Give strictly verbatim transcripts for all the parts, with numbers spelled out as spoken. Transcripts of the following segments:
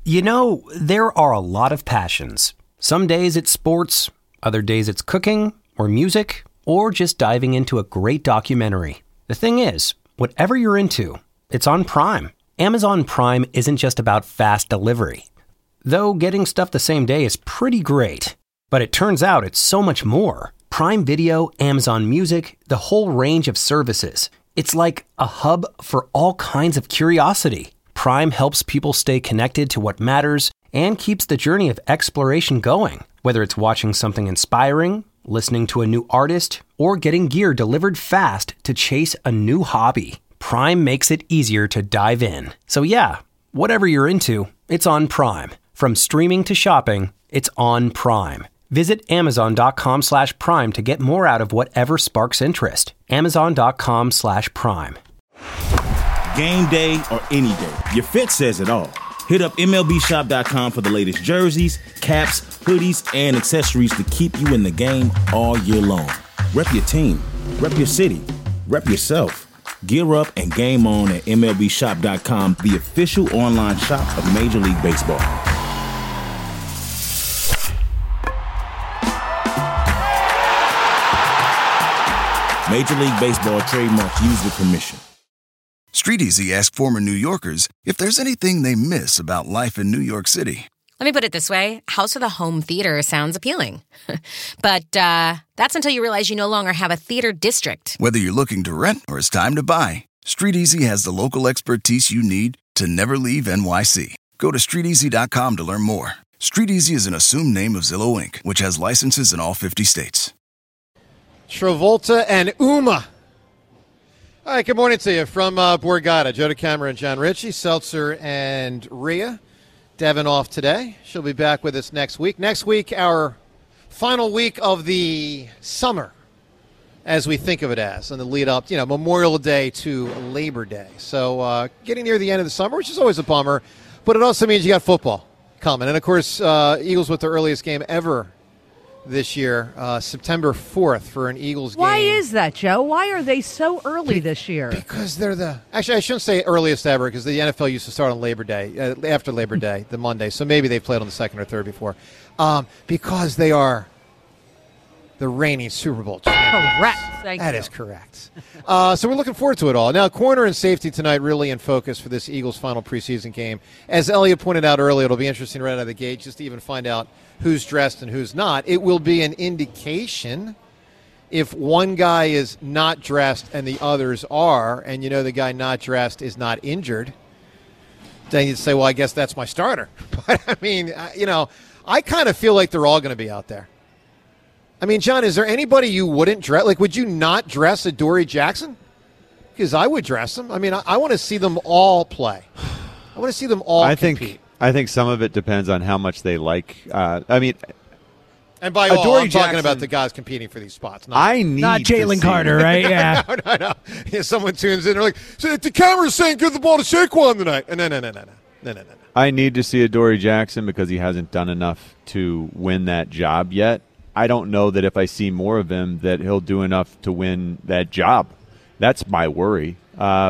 You know, there are a lot of passions. Some days it's sports, other days it's cooking or music, or just diving into a great documentary. The thing is, whatever you're into, it's on Prime. Amazon Prime isn't just about fast delivery. Though getting stuff the same day is pretty great. But it turns out it's so much more. Prime Video, Amazon Music, the whole range of services. It's like a hub for all kinds of curiosity. Prime helps people stay connected to what matters and keeps the journey of exploration going. Whether it's watching something inspiring, listening to a new artist, or getting gear delivered fast to chase a new hobby, Prime makes it easier to dive in. So yeah, whatever you're into, it's on Prime. From streaming to shopping, it's on Prime. Visit amazon.com slash prime to get more out of whatever sparks interest. Amazon.com slash prime. Game day or any day, your fit says it all. Hit up M L B shop dot com for the latest jerseys, caps, hoodies, and accessories to keep you in the game all year long. Rep your team, rep your city, rep yourself. Gear up and game on at M L B shop dot com, the official online shop of Major League Baseball. Major League Baseball trademarks used with permission. StreetEasy asked former New Yorkers if there's anything they miss about life in New York City. Let me put it this way. House with a home theater sounds appealing. But uh, that's until you realize you no longer have a theater district. Whether you're looking to rent or it's time to buy, StreetEasy has the local expertise you need to never leave N Y C. Go to street easy dot com to learn more. StreetEasy is an assumed name of Zillow Incorporated, which has licenses in all fifty states. Travolta and Uma. All right, good morning to you from uh, Borgata. Joe DeCamera and John Ritchie, Seltzer and Rhea. Devin off today. She'll be back with us next week. Next week, our final week of the summer, as we think of it as, and the lead up, you know, Memorial Day to Labor Day. So uh, getting near the end of the summer, which is always a bummer, but it also means you got football coming. And, of course, uh, Eagles with their earliest game ever this year, uh, September fourth for an Eagles game. Why is that, Joe? Why are they so early Be- this year? Because they're the – actually, I shouldn't say earliest ever because the N F L used to start on Labor Day, uh, after Labor Day, the Monday. So maybe they played on the second or third before. Um, because they are the reigning Super Bowl champions. Correct. Thank That you. is correct. uh, so we're looking forward to it all. Now, corner and safety tonight really in focus for this Eagles' final preseason game. As Elliot pointed out earlier, it'll be interesting right out of the gate just to even find out who's dressed and who's not. It will be an indication if one guy is not dressed and the others are, and you know the guy not dressed is not injured, then you'd say, well, I guess that's my starter. But, I mean, you know, I kind of feel like they're all going to be out there. I mean, John, is there anybody you wouldn't dress? Like, would you not dress Adoree Jackson? Because I would dress him. I mean, I, I want to see them all play. I want to see them all I compete. think I think some of it depends on how much they like. Uh, I mean, and by all, Adoree I'm Jackson, talking about the guys competing for these spots. Not, I need Not to Jalen see- Carter, right? Yeah. no, no, no. Yeah, someone tunes in, they're like, so the camera's saying give the ball to Saquon tonight. No, no, no, no, no, no, no, no, no. I need to see Adoree Jackson because he hasn't done enough to win that job yet. I don't know that if I see more of him that he'll do enough to win that job. That's my worry. Uh,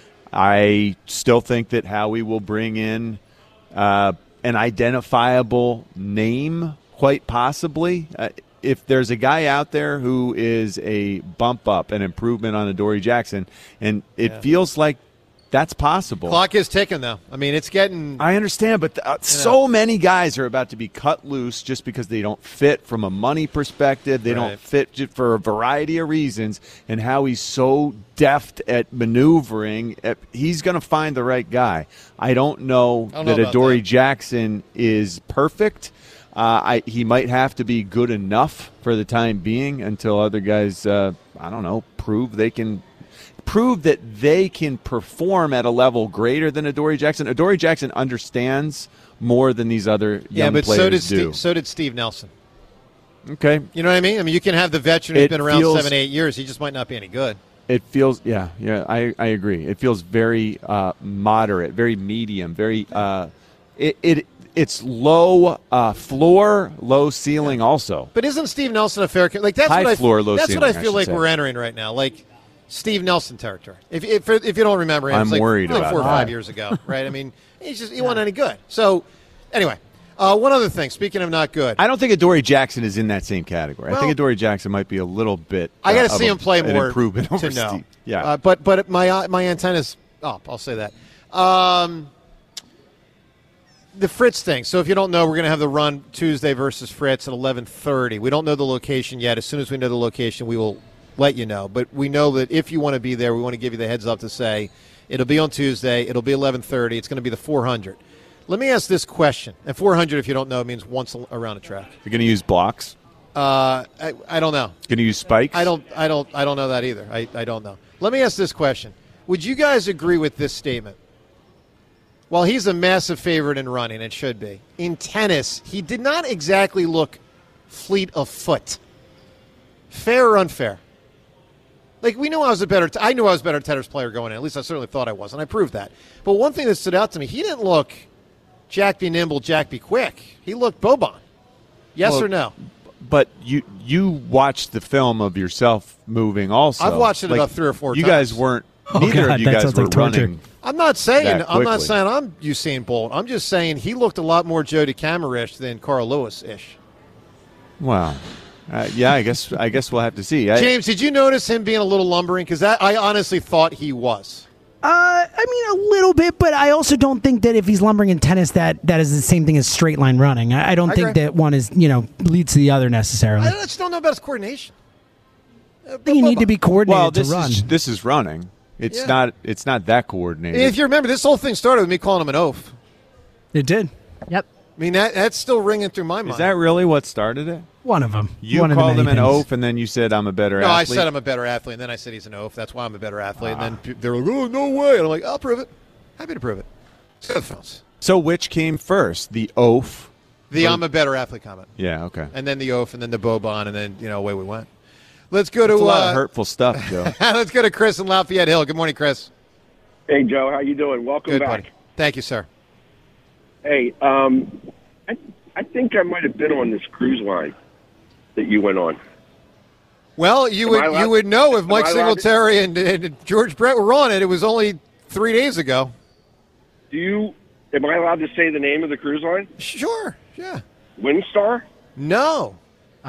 I still think that Howie will bring in uh, an identifiable name, quite possibly. Uh, if there's a guy out there who is a bump up, an improvement on Adoree Jackson, and it yeah. feels like that's possible. Clock is ticking, though. I mean, it's getting. I understand, but uh, so many guys are about to be cut loose just because they don't fit from a money perspective. They right. don't fit just for a variety of reasons. And how he's so deft at maneuvering, he's going to find the right guy. I don't know, I don't that know Adoree that. Jackson is perfect. Uh, I, he might have to be good enough for the time being until other guys, uh, I don't know, prove they can. prove that they can perform at a level greater than Adoree Jackson. Adoree Jackson understands more than these other young yeah, but players so did do. Steve, so did Steve Nelson. Okay. You know what I mean? I mean, you can have the veteran who's It been around feels- seven, eight years. He just might not be any good. It feels, yeah, yeah, I, I agree. It feels very uh, moderate, very medium, very, uh, it, it it's low uh, floor, low ceiling also. But isn't Steve Nelson a fair – like that's High what I, floor, low That's ceiling, what I I feel should like say. we're entering right now. Like – Steve Nelson territory. If if, if you don't remember him, I'm it's like, worried like about four or that. five years ago, right? I mean, he's just he wasn't any good. So Anyway, uh, one other thing. Speaking of not good, I don't think Adoree Jackson is in that same category. Well, I think Adoree Jackson might be a little bit. I got to uh, see a, him play an more improvement to over know. Steve. Yeah, uh, but but my my antenna's up. I'll say that. Um, the Fritz thing. So if you don't know, we're going to have the run Tuesday versus Fritz at eleven thirty. We don't know the location yet. As soon as we know the location, we will let you know. But we know that if you want to be there, we want to give you the heads up to say it'll be on Tuesday. It'll be eleven thirty. It's going to be the four hundred. Let me ask this question. And four hundred, if you don't know, means once around a track. You're going to use blocks? Uh, I, I don't know. Going to use spikes? I don't. I don't. I don't know that either. I, I don't know. Let me ask this question. Would you guys agree with this statement? While he's a massive favorite in running, it should be. In tennis, he did not exactly look fleet of foot. Fair or unfair? Like, we knew I was a better, t- I knew I was a better tennis player going in. At least I certainly thought I was, and I proved that. But one thing that stood out to me, he didn't look Jack be nimble, Jack be quick. He looked Boban. Yes well, or no? But you you watched the film of yourself moving also. I've watched it like, about three or four you times. You guys weren't, Oh, neither God, of you that guys sounds were like torture. running. I'm not saying that I'm not quickly. saying I'm Usain Bolt. I'm just saying he looked a lot more Joe DeCamara-ish than Carl Lewis-ish. Wow. Uh, yeah, I guess I guess we'll have to see. I, James, did you notice him being a little lumbering? Because I honestly thought he was. Uh, I mean, a little bit, but I also don't think that if he's lumbering in tennis, that that is the same thing as straight line running. I, I don't I think agree. that one is, you know, leads to the other necessarily. I I just don't know about his coordination. Uh, think you need to be coordinated well, this to run. is this is running. It's Yeah. not it's not that coordinated. If you remember, this whole thing started with me calling him an oaf. It did. Yep. I mean, that that's still ringing through my mind. Is that really what started it? One of them. You One of the called him many an things. oaf, and then you said I'm a better no, I athlete. said I'm a better athlete, and then I said he's an oaf. That's why I'm a better athlete. And then pe- they're like, oh, no way. And I'm like, I'll prove it. Happy to prove it. Let's go to the phones. So which came first, the oaf? The I'm a better athlete comment. Yeah, okay. And then the oaf, and then the Boban, and then, you know, away we went. Let's go to That's a lot uh, of hurtful stuff, Joe. let's go to Chris in Lafayette Hill. Good morning, Chris. Hey, Joe. How you doing? Welcome Good, back. buddy. Thank you, sir. Hey, um, I, I think I might have been on this cruise line that you went on. Well, you Am would I allowed- you would know if am Mike I allowed to- Singletary and, and George Brett were on it. It was only three days ago. Do you? Am I allowed to say the name of the cruise line? Sure, yeah. Windstar? No.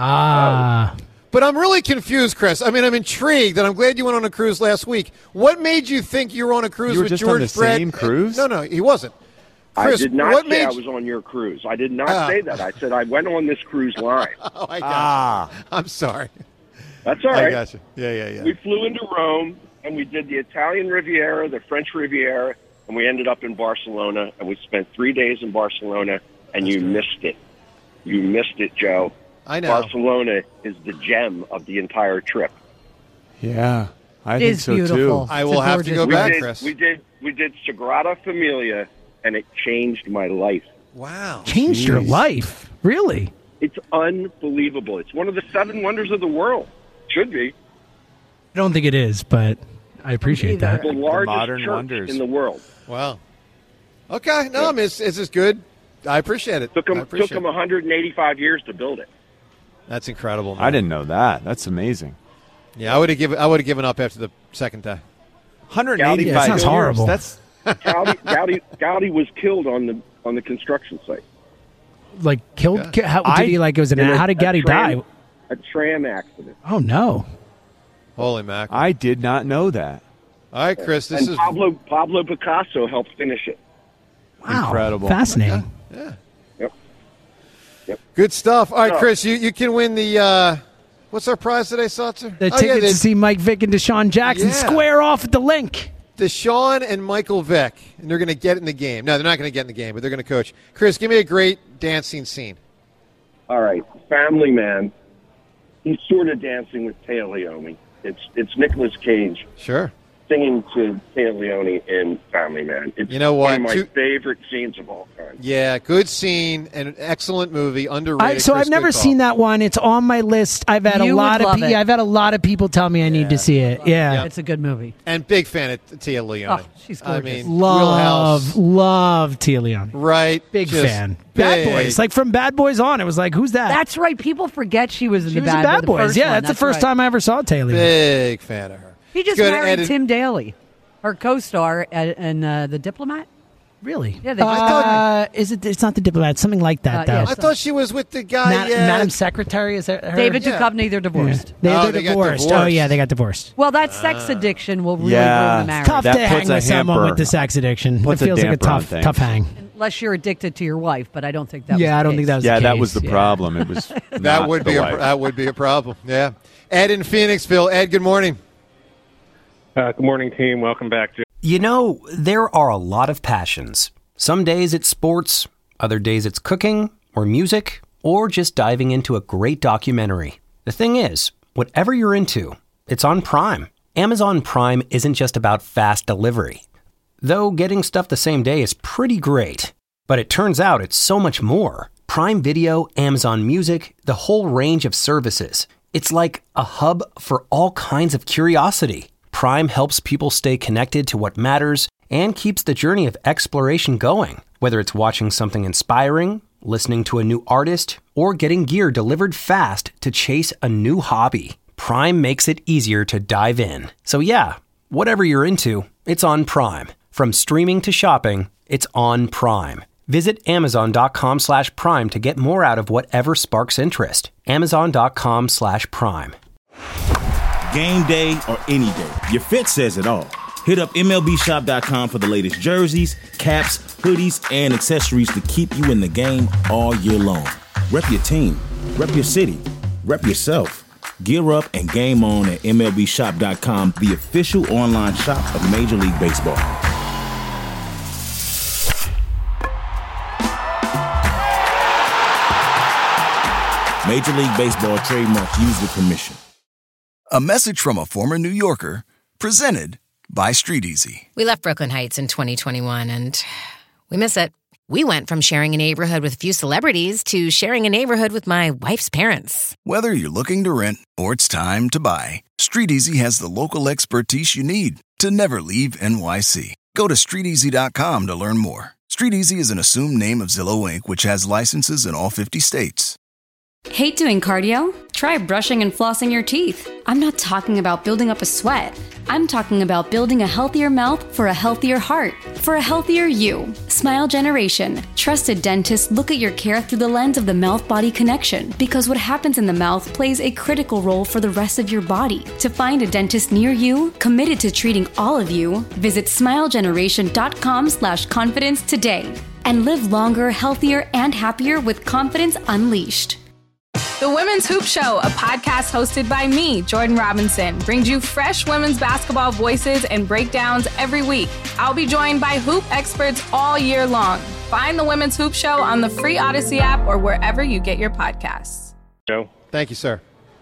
Ah. But I'm really confused, Chris. I mean, I'm intrigued, and I'm glad you went on a cruise last week. What made you think you were on a cruise You were with just on George the Brett? same cruise? No, no, he wasn't. Chris, I did not what say made I you- was on your cruise. I did not Ah. say that. I said I went on this cruise line. Oh, I got Ah. you. I'm sorry. That's all I right. got you. Yeah, yeah, yeah. We flew into Rome, and we did the Italian Riviera, the French Riviera, and we ended up in Barcelona, and we spent three days in Barcelona, and you missed it. You missed it, Joe. I know. Barcelona is the gem of the entire trip. Yeah, I It think is so beautiful. too. I It's will a have to go gorgeous We back, did, Chris. we did we did Sagrada Familia, and it changed my life. Wow. Changed your Jeez. life. Really? It's unbelievable. It's one of the seven wonders of the world. Should be. I don't think it is, but I appreciate that. The largest modern church wonders. in the world. Wow. Okay. No, I mean, it's, it's just good. I appreciate it. Took I them, appreciate took them it. one hundred eighty-five years to build it. That's incredible. Man. I didn't know that. That's amazing. Yeah, I would have given. I would have given up after the second day. one hundred Gaudi- eighty-five Yeah, it sounds years. horrible. That's Gaudi, Gaudi, Gaudi was killed on the on the construction site. Like killed? Yeah. How, I- did he like? It was an? In a- How did a Gaddy tram- die? A tram accident. Oh no! Holy mackerel! I did not know that. All right, Chris. This and is Pablo Pablo Picasso helped finish it. Wow, Incredible. fascinating. Yep. good stuff. All right, So- Chris. You you can win the. Uh, what's our prize today, Salter? The oh, ticket yeah, to see Mike Vick and Deshaun Jackson Yeah. square off at the link. Deshaun and Michael Vick, and they're going to get in the game. No, they're not going to get in the game, but they're going to coach. Chris, give me a great dancing scene. All right, Family Man. He's sort of dancing with Taya Leone. It's it's Nicolas Cage Sure. singing to Taya Leone in Family Man. It's You know one what? of my Two- favorite scenes of all time. Yeah, good scene and an excellent movie, underrated. I, so Chris, I've never good call. seen that one. It's on my list. I've had You a would lot of love pe- it. I've had a lot of people tell me I need to see it. Yeah, It's a good movie. And big fan of Tia Leone. Oh, she's I gorgeous. mean, love Wheelhouse, love Tia Leone. right? Big Just fan. Bad big. Boys, like from Bad Boys on. It was like, who's that? That's right. People forget she was in she the was Bad, in Bad the Boys. first Yeah, one. that's, the first right. time I ever saw Taylor. Big fan of her. He just Good married edit- Tim Daly, her co-star at, in uh, The Diplomat. Really? Yeah, they uh, just thought, is it? It's not the diplomat. Something like that, Uh, yeah, though. I thought she was with the guy. Ma- uh, Madam Secretary, is that her? David Yeah. Duchovny, they're divorced. Yeah. They, Oh, they're they got divorced. Oh, divorced. yeah, they got divorced. Well, that sex addiction will really Yeah. ruin the marriage. Tough That to hang puts a with someone hamper- with the sex addiction. It puts a feels like a damper on tough, things. tough hang. Unless you're addicted to your wife, but I don't think that. Yeah, was I don't the think case. that was. Yeah, the that case. was the Yeah. problem. It was That not would the be a wife. that would be a problem. Yeah. Ed in Phoenixville. Ed, good morning. Uh, good morning, team. Welcome back, Jim. You know, there are a lot of passions. Some days it's sports, other days it's cooking or music, or just diving into a great documentary. The thing is, whatever you're into, it's on Prime. Amazon Prime isn't just about fast delivery. Though getting stuff the same day is pretty great. But it turns out it's so much more. Prime Video, Amazon Music, the whole range of services. It's like a hub for all kinds of curiosity. Prime helps people stay connected to what matters and keeps the journey of exploration going. Whether it's watching something inspiring, listening to a new artist, or getting gear delivered fast to chase a new hobby, Prime makes it easier to dive in. So yeah, whatever you're into, it's on Prime. From streaming to shopping, it's on Prime. Visit amazon.com slash prime to get more out of whatever sparks interest. Amazon.com slash prime. Game day or any day, your fit says it all. Hit up M L B shop dot com for the latest jerseys, caps, hoodies, and accessories to keep you in the game all year long. Rep your team, rep your city, rep yourself. Gear up and game on at M L B shop dot com, the official online shop of Major League Baseball. Major League Baseball trademark used with permission. A message from a former New Yorker, presented by Street Easy. We left Brooklyn Heights in twenty twenty-one, and we miss it. We went from sharing a neighborhood with a few celebrities to sharing a neighborhood with my wife's parents. Whether you're looking to rent or it's time to buy, Street Easy has the local expertise you need to never leave N Y C. Go to street easy dot com to learn more. Street Easy is an assumed name of Zillow Incorporated, which has licenses in all fifty states. Hate doing cardio? Try brushing and flossing your teeth. I'm not talking about building up a sweat. I'm talking about building a healthier mouth for a healthier heart, for a healthier you. Smile Generation. Trusted dentists look at your care through the lens of the mouth-body connection, because what happens in the mouth plays a critical role for the rest of your body. To find a dentist near you, committed to treating all of you, visit smile generation dot com slash confidence today. And live longer, healthier, and happier with confidence unleashed. The Women's Hoop Show, a podcast hosted by me, Jordan Robinson, brings you fresh women's basketball voices and breakdowns every week. I'll be joined by hoop experts all year long. Find the Women's Hoop Show on the free Odyssey app or wherever you get your podcasts. Joe. Thank you, sir.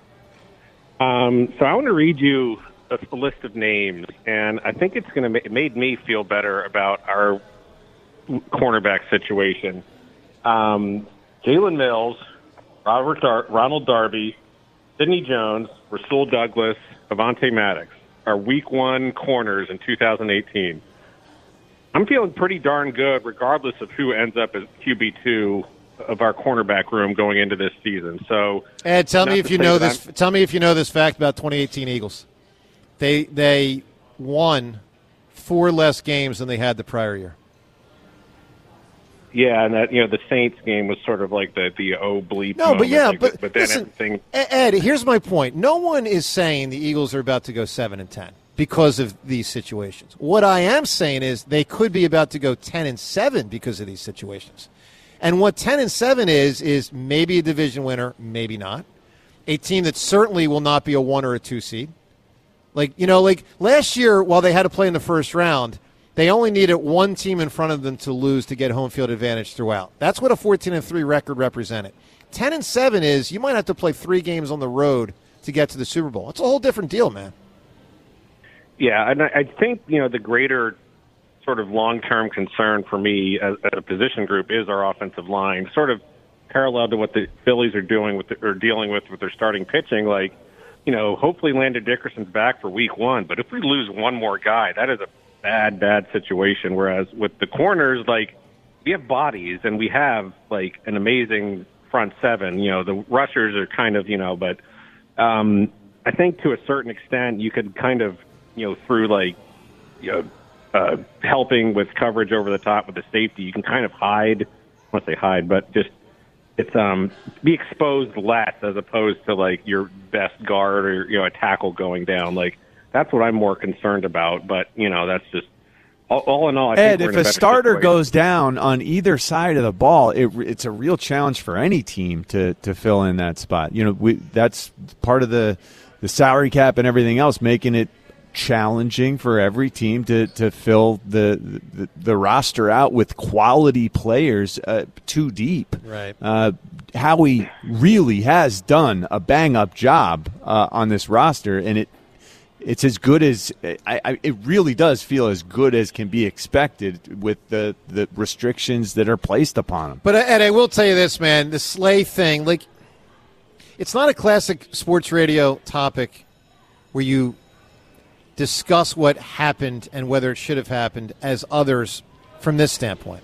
Um, so I want to read you a, a list of names, and I think it's going to make it made me feel better about our cornerback situation. Um, Jalen Mills, Robert Dar- Ronald Darby, Sidney Jones, Rasul Douglas, Avonte Maddox are week one corners in two thousand eighteen. I'm feeling pretty darn good regardless of who ends up as Q B two of our cornerback room going into this season. So, Ed, tell me if to you say know that this. Tell me if you know this fact about twenty eighteen Eagles. They they won four less games than they had the prior year. Yeah, and that, you know, the Saints game was sort of like the the oh bleep. No, moment, but yeah, like, but, but then listen, everything. Ed, here's my point. No one is saying the Eagles are about to go seven and ten because of these situations. What I am saying is they could be about to go ten and seven because of these situations. And what ten and seven is is maybe a division winner, maybe not. A team that certainly will not be a one or a two seed. Like, you know, like last year while they had to play in the first round, they only needed one team in front of them to lose to get home field advantage throughout. That's what a fourteen and three record represented. ten and seven is you might have to play three games on the road to get to the Super Bowl. It's a whole different deal, man. Yeah, and I, I think, you know, the greater sort of long-term concern for me as, as a position group is our offensive line, sort of parallel to what the Phillies are doing with the, or dealing with with their starting pitching. Like, you know, hopefully Landon Dickerson's back for week one, but if we lose one more guy, that is a bad, bad situation. Whereas with the corners, like, we have bodies and we have, like, an amazing front seven. You know, the rushers are kind of, you know, but um, I think to a certain extent you could kind of, you know, through, like, you know, uh, helping with coverage over the top with the safety, you can kind of hide. I want to say hide, but just it's um be exposed less as opposed to like your best guard or you know a tackle going down. Like that's what I'm more concerned about. But you know that's just all, all in all. I Ed, think we're if in a, a better starter situation. goes down on either side of the ball, it, it's a real challenge for any team to to fill in that spot. You know, we that's part of the the salary cap and everything else, making it challenging for every team to, to fill the, the the roster out with quality players uh, too deep. Right. Uh, Howie really has done a bang up job uh, on this roster, and it it's as good as I, I, it really does feel as good as can be expected with the the restrictions that are placed upon them. But Ed, I will tell you this, man, the Slay thing, like, it's not a classic sports radio topic where you discuss what happened and whether it should have happened as others from this standpoint.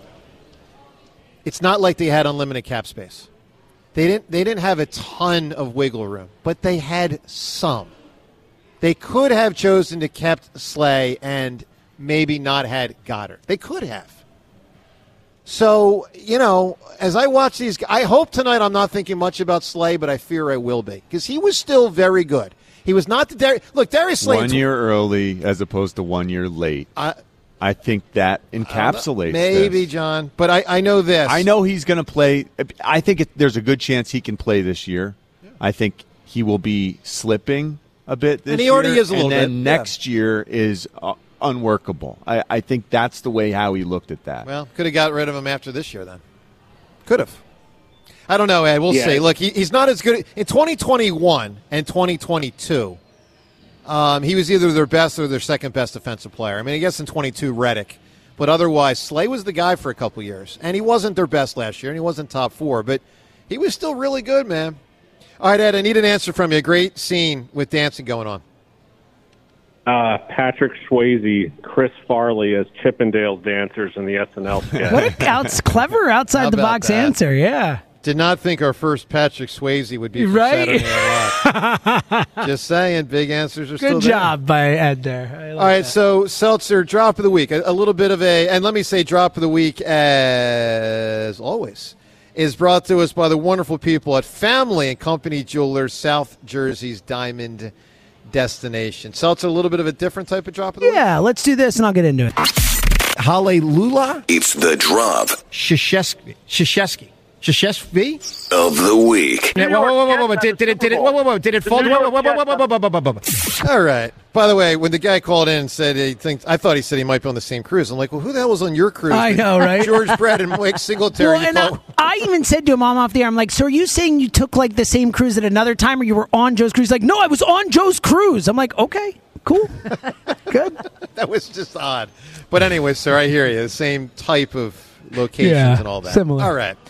It's not like they had unlimited cap space. They didn't they didn't have a ton of wiggle room, but they had some. They could have chosen to kept Slay and maybe not had Goddard. They could have. So, you know, as I watch these, I hope tonight I'm not thinking much about Slay, but I fear I will be because he was still very good. He was not the Dar- look. Darius Slay one year early as opposed to one year late. I, I think that encapsulates. Maybe, this. John, but I, I know this. I know he's going to play. I think it, there's a good chance he can play this year. Yeah. I think he will be slipping a bit this year. And he already year, is a little and then bit. next yeah. year is uh, unworkable. I, I think that's the way how he looked at that. Well, could have got rid of him after this year then. Could have. I don't know, Ed. We'll yeah. see. Look, he, he's not as good. In twenty twenty-one and twenty twenty-two, um, he was either their best or their second best defensive player. I mean, I guess in twenty-two, Reddick. But otherwise, Slay was the guy for a couple years. And he wasn't their best last year, and he wasn't top four. But he was still really good, man. All right, Ed, I need an answer from you. A great scene with dancing going on. Uh, Patrick Swayze, Chris Farley as Chippendales dancers in the S N L sketch. What a outs- clever outside the box that? answer, yeah. Did not think our first Patrick Swayze would be from right. Saturday Night Live. Just saying, big answers are Good still there. Good job by Ed there. I like All right, that. so Seltzer, drop of the week. A, a little bit of a, and let me say drop of the week as always, is brought to us by the wonderful people at Family and Company Jewelers, South Jersey's Diamond Destination. Seltzer, a little bit of a different type of drop of the week? Yeah, let's do this and I'll get into it. Hallelujah. It's the drop Krzyzewski. Krzyzewski. Krzyzewski of the week. Whoa, whoa, whoa, whoa, whoa. Did, did it, did it, whoa, whoa, whoa. Did it fall? Whoa, whoa, whoa, whoa, whoa, whoa, whoa, whoa, whoa. All right. By the way, when the guy called in and said he thinks, I thought he said he might be on the same cruise. I'm like, well, who the hell was on your cruise? I know, right? George Brett and Mike Singletary. Well, and I, I even said to him, I'm off the air, I'm like, so are you saying you took like the same cruise at another time or you were on Joe's cruise? He's like, no, I was on Joe's cruise. I'm like, okay, cool. Good. That was just odd. But anyway, sir, I hear you. The same type of locations Yeah, and all that. similar. All right.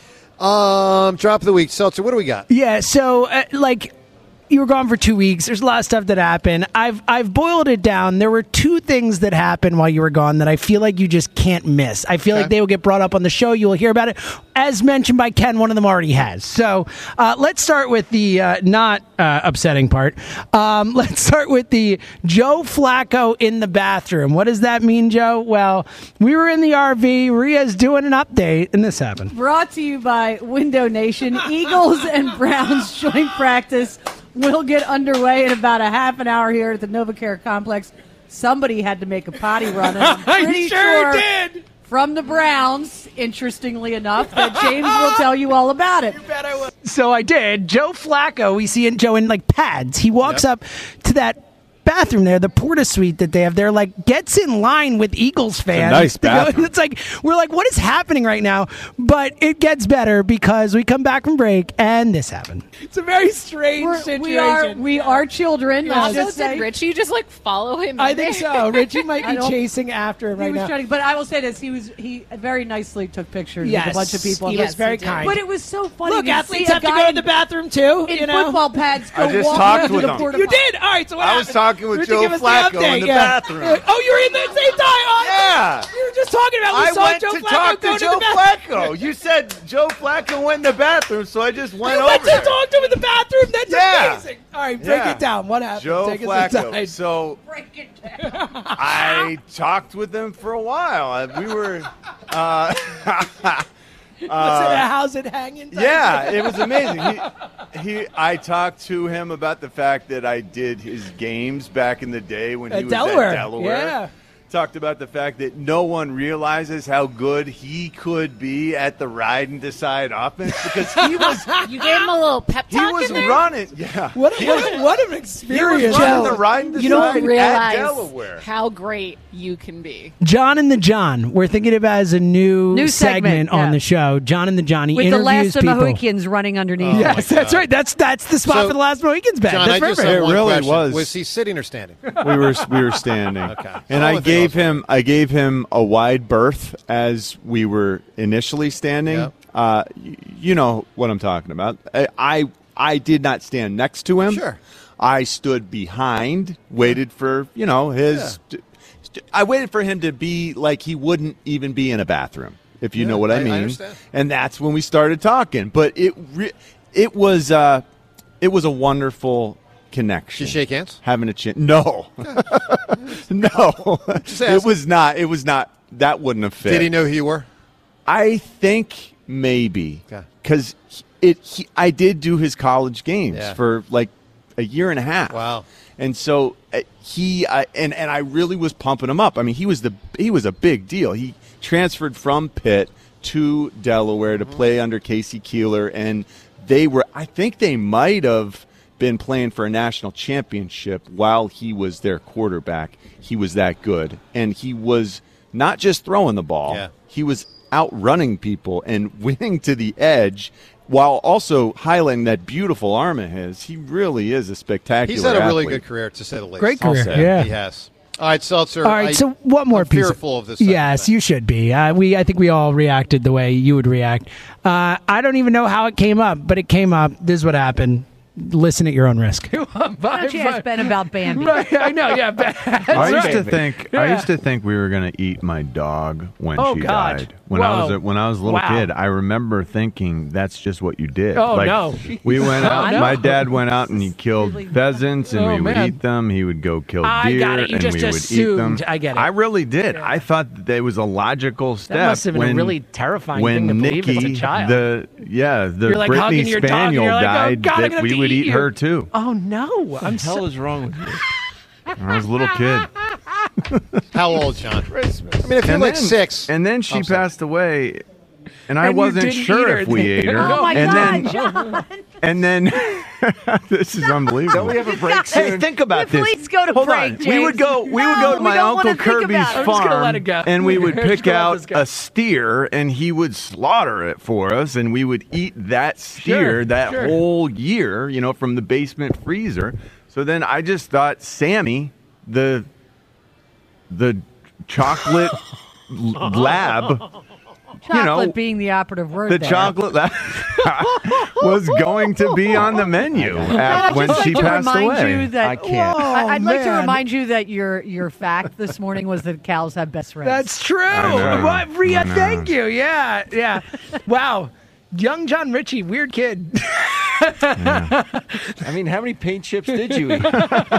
Um, drop of the week. Seltzer, what do we got? Yeah, so uh, like you were gone for two weeks. There's a lot of stuff that happened. I've I've boiled it down. There were two things that happened while you were gone that I feel like you just can't miss. I feel Okay. like they will get brought up on the show. You will hear about it. As mentioned by Ken, one of them already has. So uh, let's start with the uh, not uh, upsetting part. Um, let's start with the Joe Flacco in the bathroom. What does that mean, Joe? Well, we were in the R V. Ria's doing an update, and this happened. Brought to you by Window Nation. Eagles and Browns joint practice will get underway in about a half an hour here at the NovaCare complex. Somebody had to make a potty run. And I'm pretty sure sure did. From the Browns, interestingly enough, that James will tell you all about it. So I did. Joe Flacco, we see Joe in like pads. He walks Yep. up to that bathroom there, the Porta Suite that they have there, like gets in line with Eagles fans. nice to go- bathroom. It's like, we're like, what is happening right now? But it gets better because we come back from break and this happened. It's a very strange We're, situation. we are we are children. let's Also, just did say. Richie just like follow him? I in think there? so. Richie might I be don't- chasing after him He right was now. trying to, but I will say this: he was he very nicely took pictures Yes, with a bunch of people. he Yes, was very did. kind. But it was so funny. Look, to athletes see a have to guy go to the bathroom too. in you know? football pads. Go I just walk talked into with the him. porta You potty. did. All right. So what I was happened? talking with Joe give us the Flacco update, in the yeah. bathroom. Oh, you were in the same time. Oh, Yeah. We were just talking about. We I saw went Joe to Flacco talk go to to Joe the bathroom. Flacco. You said Joe Flacco went in the bathroom, so I just went You over went to there. talk to him in the bathroom. That's Yeah. amazing. All right, break Yeah. it down. What happened? Joe Take us Flacco. inside. So Break it down. I talked with him for a while. Uh, We were. Uh, Was uh, it a how's it hanging? type Yeah, thing? it was amazing. He, he, I talked to him about the fact that I did his games back in the day when he At was Delaware. at Delaware. Yeah. Talked about the fact that no one realizes how good he could be at the ride and decide offense because he was You gave him a little pep he talk was in there? running. Yeah, What, he what, was, what an he experience. was running Joe, the ride and decide you don't at realize Delaware. how great you can be. John and the John. We're thinking of it as a new, New segment, on yeah. the show. John and the John. He With the interviews last of people. Mohicans running underneath. Oh, Yes, my that's God. right. That's that's the spot So, for the last Mohicans band. John, that's I just perfect. have It one really question. was. Was he sitting or standing? we were we were standing. Okay. And All I the thing gave else. him I gave him a wide berth as we were initially standing. Yep. Uh, y- you know what I'm talking about. I, I I did not stand next to him. Sure. I stood behind, waited for you know his. I waited for him to be like he wouldn't even be in a bathroom, if you Yeah, know what I, I- I mean. understand. And that's when we started talking. But it re- it was uh, it was a wonderful connection. Did you shake hands? Having a chin? No, no. Just It ask. was not. It was not. That wouldn't have fit. Did he know who you were? I think maybe Okay. because it. He, I did do his college games Yeah. for like a year and a half. Wow. And so uh, he uh, and and I really was pumping him up. I mean, he was the he was a big deal. He transferred from Pitt to Delaware to play under Casey Keeler, and they were. I think they might have been playing for a national championship while he was their quarterback. He was that good, and he was not just throwing the ball. Yeah. He was outrunning people and winning to the edge. While also highlighting that beautiful arm of his, he really is a spectacular He's had a really athlete. good career, to say the least. Great I'll career. say. Yeah. He has. All right, Seltzer. All right, I- so what more I'm piece? fearful of this second Yes, thing. you should be. Uh, we, I think we all reacted the way you would react. Uh, I don't even know how it came up, but it came up. This is what happened. Listen at your own risk. Why don't you ask Ben about Bambi? Right, I know. Yeah, Ben. I used right. to think I Yeah. used to think we were going to eat my dog when Oh, she God. died. When I was Whoa. a, when I was a little Wow. kid, I remember thinking that's just what you did. Oh, like, no. We went Oh, out. no. My dad went out and he killed Really pheasants, and Oh, we would man. eat them. He would go kill I deer, got it. You and just we would eat them. assumed. I get it. I really did. I thought that there was a logical step. That must have been a when, really terrifying when thing to believe as a Nikki, child. the yeah, the You're, like, hugging Brittany your dog and Spaniel you're like, oh, died, God, I'm that gonna have we to would eat eat you. her too. Oh no! I'm What the so. hell is wrong with you? I was a little kid. How old, John? I mean, if you're And like then- six. And then she I'm sorry. passed away, and I And you wasn't didn't sure eat her. if we ate her. Oh my and God, then, John! and then, this is unbelievable. Don't we have a break Hey, soon? think about this. Please go to Hold break, on. James. We would go. We would No, go to we my don't wanna uncle think Kirby's about it. I'm just gonna farm, let it go. and we would Just pick gonna let out this go. a steer, and he would slaughter it for us, and we would eat that steer Sure, that sure. whole year, you know, from the basement freezer. So then I just thought Sammy, the the chocolate l- lab. Chocolate know, being the operative word The there. chocolate lab was going to be on the menu at, I'd when just she like to passed remind away. you that I can't. Whoa, I- I'd like to man. remind you that your your fact this morning was that cows have best friends. That's true. I know. What, Rhea, I know. thank you. Yeah, yeah. Wow. Young John Ritchie, weird kid. I mean, how many paint chips did you eat?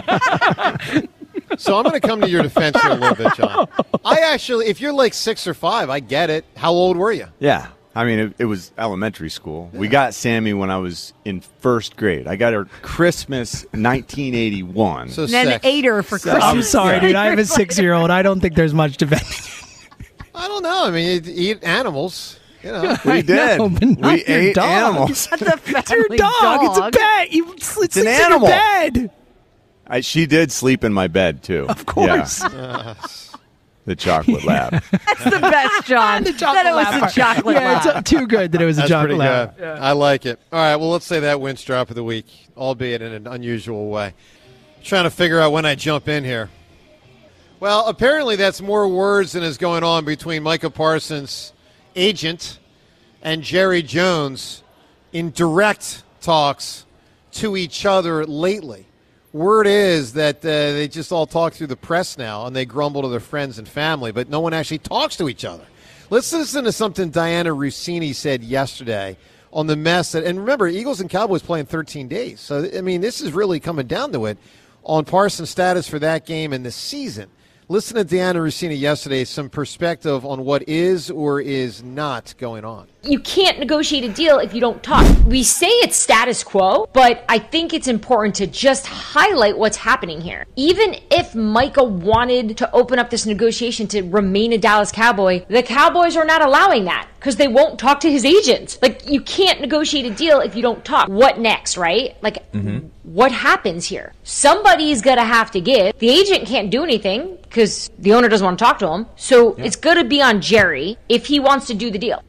So I'm going to come to your defense here a little bit, John. I actually, if you're like six or five, I get it. How old were you? Yeah. I mean, it, it was elementary school. We got Sammy when I was in first grade. I got her Christmas nineteen eighty-one. So and then six. ate her for Christmas. I'm sorry, dude. I have a six-year-old. I don't think there's much defending. I don't know. I mean, you eat animals. You know. we I did. know, but not we your ate dog. animals. That's a It's your family dog. It's a pet. You, it sleeps an in animal. your bed. I, she did sleep in my bed, too. Of course. Yeah. The chocolate lab. That's the best, John. The chocolate that it was lab the part. chocolate Yeah, it's lab. uh, too good that it was a That's chocolate pretty lab. good. I like it. All right, well, let's say that wins drop of the week, albeit in an unusual way. Trying to figure out when I jump in here. Well, apparently that's more words than is going on between Micah Parsons' agent and Jerry Jones in direct talks to each other lately. Word is that uh, they just all talk through the press now, and they grumble to their friends and family, but no one actually talks to each other. Let's listen to something Diana Rossini said yesterday on the mess. That, and remember, Eagles and Cowboys play in thirteen days. So, I mean, this is really coming down to it on Parsons' status for that game and the season. Listen to Diana Rossini yesterday, some perspective on what is or is not going on. You can't negotiate a deal if you don't talk. We say it's status quo, but I think it's important to just highlight what's happening here. Even if Micah wanted to open up this negotiation to remain a Dallas Cowboy, the Cowboys are not allowing that because they won't talk to his agent. Like, you can't negotiate a deal if you don't talk. What next, right? Like, mm-hmm. What happens here? Somebody's going to have to give. The agent can't do anything because the owner doesn't want to talk to him. So yeah. It's going to be on Jerry if he wants to do the deal.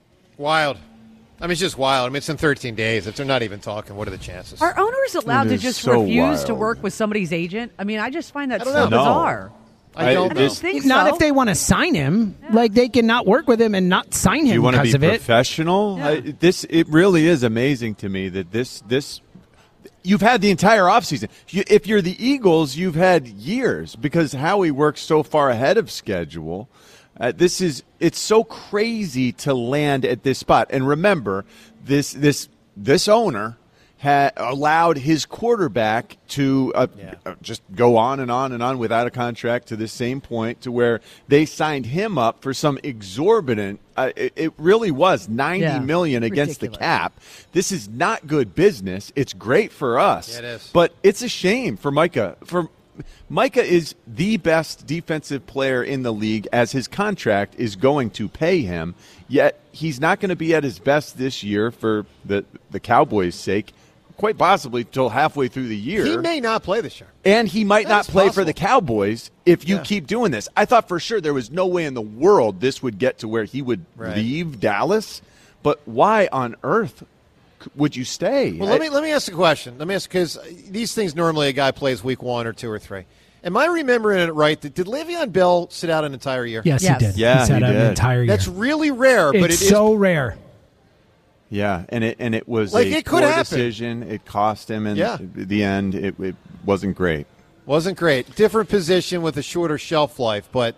Wild. I mean, it's just wild. I mean, it's in thirteen days. If they're not even talking, what are the chances? Are owners allowed to just so refuse wild. to work with somebody's agent? I mean, I just find that so know. bizarre. No. I don't I, know. this, think not so. if they want to sign him. Yeah. Like, they can not work with him and not sign him you want to because be of it. professional? Yeah. I, this it really is amazing to me that this this you've had the entire offseason. You, if you're the Eagles, you've had years because Howie works so far ahead of schedule. Uh, this is it's so crazy to land at this spot. And remember, this this this owner had allowed his quarterback to uh, yeah. uh, just go on and on and on without a contract to the same point to where they signed him up for some exorbitant. Uh, it, it really was ninety yeah. million against Ridiculous. the cap. This is not good business. It's great for us, yeah, it is. But it's a shame for Micah. For Micah is the best defensive player in the league as his contract is going to pay him, yet he's not going to be at his best this year for the, the Cowboys' sake, quite possibly till halfway through the year. He may not play this year. And he might That's not play possible. for the Cowboys if you Yeah. keep doing this. I thought for sure there was no way in the world this would get to where he would Right. leave Dallas, but why on earth would you stay? Well, let me let me ask a question. Let me ask, because these things normally a guy plays week one or two or three. Am I remembering it right? That did Le'Veon Bell sit out an entire year? Yes, Yes. he did. Yeah, he sat he out an did. entire year. That's really rare, but it's it is so rare. Yeah, and it and it was Like, a it could poor happen. decision. It cost him, and Yeah. at the end, it, it wasn't great. wasn't great. Different position with a shorter shelf life, but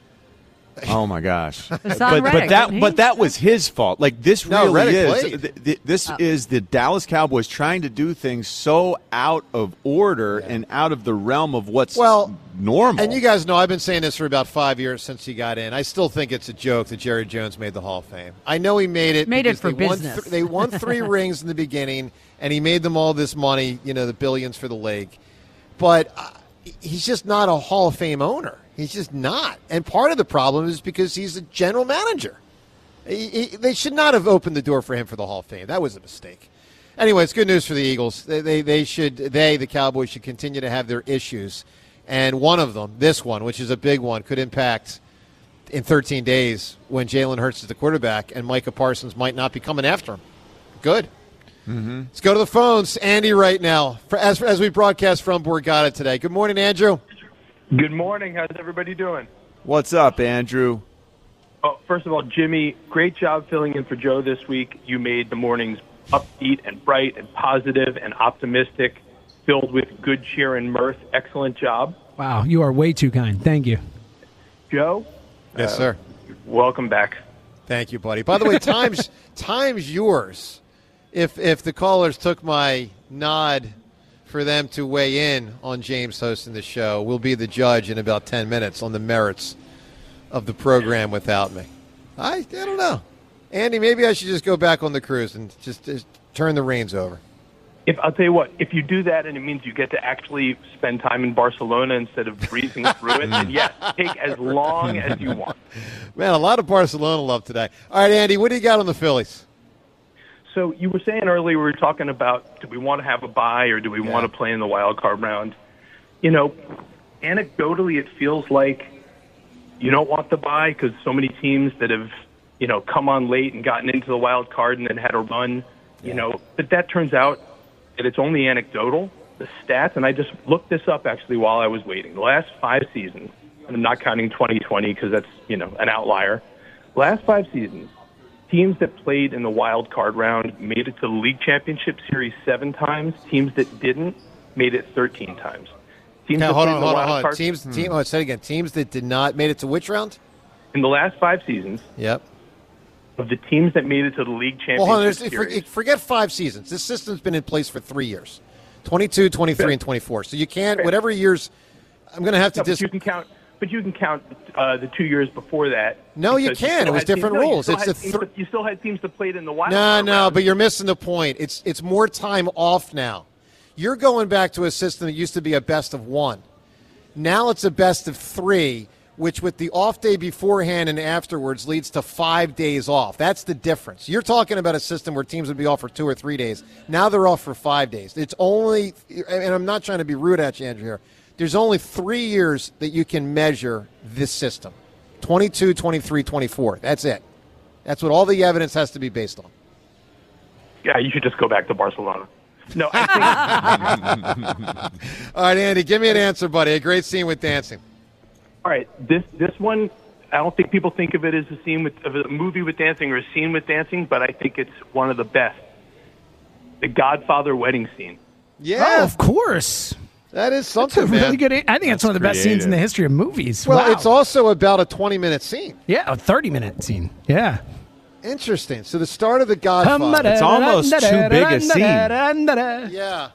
Oh my gosh! but, Hassan but Reddick, that didn't he? but that was his fault. Like this No, really Reddick is. played. th- th- this is the Dallas Cowboys trying to do things so out of order and out of the realm of what's Well, normal. and you guys know I've been saying this for about five years since he got in. I still think it's a joke that Jerry Jones made the Hall of Fame. I know he made it. Made it because for they won business. th- they won three rings in the beginning, and he made them all this money, you know, the billions for the league. But uh, he's just not a Hall of Fame owner. He's just not. And part of the problem is because he's a general manager. He, he, they should not have opened the door for him for the Hall of Fame. That was a mistake. Anyway, it's good news for the Eagles. They, they, they should, they, the Cowboys, should continue to have their issues. And one of them, this one, which is a big one, could impact in thirteen days when Jalen Hurts is the quarterback and Micah Parsons might not be coming after him. Good. Mm-hmm. Let's go to the phones. Andy right now, for, as, as we broadcast from Borgata today. Good morning, Andrew. Good morning. How's everybody doing? What's up, Andrew? Oh, first of all, Jimmy, great job filling in for Joe this week. You made the mornings upbeat and bright and positive and optimistic, filled with good cheer and mirth. Excellent job. Wow, you are way too kind. Thank you. Joe? Yes, uh, sir. Welcome back. Thank you, buddy. By the way, time's time's yours. If if the callers took my nod for them to weigh in on James hosting the show, we'll be the judge in about ten minutes on the merits of the program without me. I I don't know. Andy, maybe I should just go back on the cruise and just, just turn the reins over. If I'll tell you what, if you do that and it means you get to actually spend time in Barcelona instead of breezing through it, then yes, take as long as you want. Man, a lot of Barcelona love today. All right, Andy, what do you got on the Phillies? So you were saying earlier, we were talking about, do we want to have a bye or do we Yeah. want to play in the wild card round? You know, anecdotally, it feels like you don't want the bye because so many teams that have, you know, come on late and gotten into the wild card and then had a run, you know, but that turns out that it's only anecdotal. The stats, and I just looked this up actually while I was waiting. The last five seasons, and I'm not counting twenty twenty because that's, you know, an outlier. Last five seasons, teams that played in the wild card round made it to the league championship series seven times. Teams that didn't made it thirteen times. Teams Now, that hold played on, in the hold on, wild hold on. card- Teams, Hmm. team, oh, say it again. Teams that did not made it to which round? In the last five seasons, Yep. of the teams that made it to the league Well, hold on. championship there's- series, for- Forget five seasons. This system's been in place for three years, twenty-two, twenty-three, and twenty-four. So you can't, whatever years, I'm going to have to No, dis- but you can count. But you can count uh, the two years before that. No, you because can. still It was had teams- different no, you rules. still It's had the teams thr- that- you still had teams that played in the wild No, card no, round. but you're missing the point. It's it's more time off now. You're going back to a system that used to be a best of one. Now it's a best of three, which with the off day beforehand and afterwards leads to five days off. That's the difference. You're talking about a system where teams would be off for two or three days. Now they're off for five days. It's only, and I'm not trying to be rude at you, Andrew, here. There's only three years that you can measure this system. twenty-two, twenty-three, twenty-four. That's it. That's what all the evidence has to be based on. Yeah, you should just go back to Barcelona. No, I think. All right, Andy, give me an answer, buddy. A great scene with dancing. All right, this this one, I don't think people think of it as a scene with of a movie with dancing or a scene with dancing, but I think it's one of the best. The Godfather wedding scene. Yeah, Oh, of course. That is That's something, a really man. good. I think that's, one of the best scenes in the history of movies. Well, Wow. it's also about a twenty-minute scene. Yeah, a thirty-minute scene. Yeah. Interesting. So the start of The Godfather. It's almost too big a scene. Yeah.